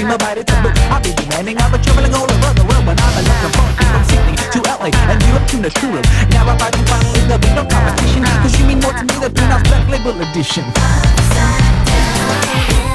my body to look. I'll be demanding, I'll be traveling all over the world. When I'm a looking for from Sydney to LA and Europe to Natura. Now I'm fighting finally, there'll be no competition. Cause you mean more to me than Pino's Black Label Edition.